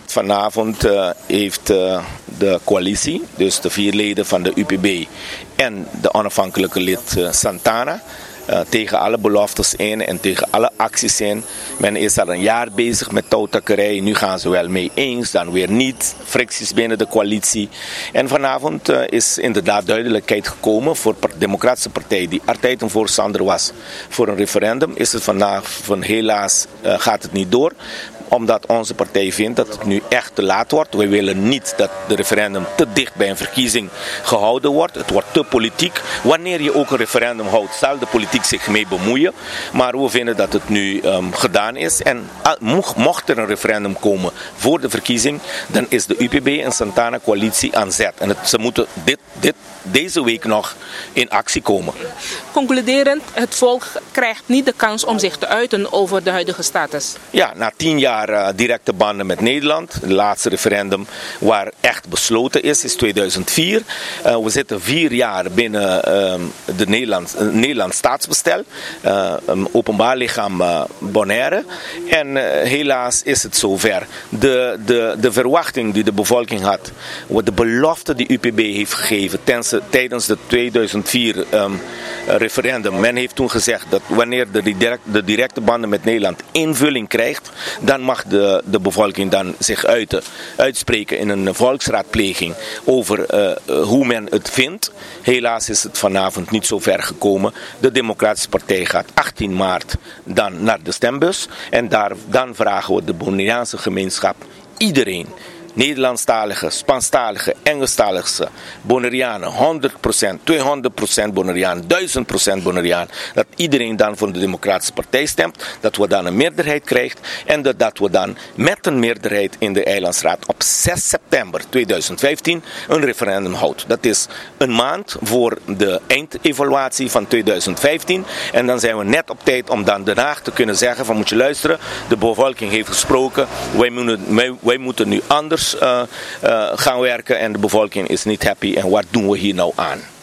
Vanavond heeft de coalitie, dus de 4 leden van de UPB en de onafhankelijke lid Santana, tegen alle beloftes in en tegen alle acties in. Men is al een jaar bezig met touwtakkerij. Nu gaan ze wel mee eens, dan weer niet. Fricties binnen de coalitie. En vanavond is inderdaad duidelijkheid gekomen voor de Democratische Partij, die altijd een voorstander was voor een referendum. Is het vanavond helaas gaat het niet door. Omdat onze partij vindt dat het nu echt te laat wordt. We willen niet dat de referendum te dicht bij een verkiezing gehouden wordt. Het wordt te politiek. Wanneer je ook een referendum houdt, zal de politiek zich mee bemoeien. Maar we vinden dat het nu gedaan is. En mocht er een referendum komen voor de verkiezing, dan is de UPB en Santana coalitie aan zet. En ze moeten deze week nog in actie komen. Concluderend, het volk krijgt niet de kans om zich te uiten over de huidige status. Ja, na 10 jaar directe banden met Nederland. Het laatste referendum waar echt besloten is 2004. We zitten 4 jaar binnen het Nederlands staatsbestel. Openbaar lichaam Bonaire. En helaas is het zover. De verwachting die de bevolking had, de belofte die UPB heeft gegeven tijdens de 2004 referendum. Men heeft toen gezegd dat wanneer de directe banden met Nederland invulling krijgt, dan mag de bevolking dan zich uitspreken in een volksraadpleging over hoe men het vindt. Helaas is het vanavond niet zo ver gekomen. De Democratische Partij gaat 18 maart dan naar de stembus. En dan vragen we de Bonaireaanse gemeenschap, iedereen, Nederlandstalige, Spaanstalige, Engelstalige Bonaireanen, 100%, 200% Bonaireaan, 1000% Bonaireaan, dat iedereen dan voor de Democratische Partij stemt, dat we dan een meerderheid krijgen en dat we dan met een meerderheid in de Eilandsraad op 6 september 2015 een referendum houden. Dat is een maand voor de eindevaluatie van 2015 en dan zijn we net op tijd om dan daarna te kunnen zeggen van moet je luisteren, de bevolking heeft gesproken, wij moeten nu anders gaan werken en de bevolking is niet happy en wat doen we hier nou aan?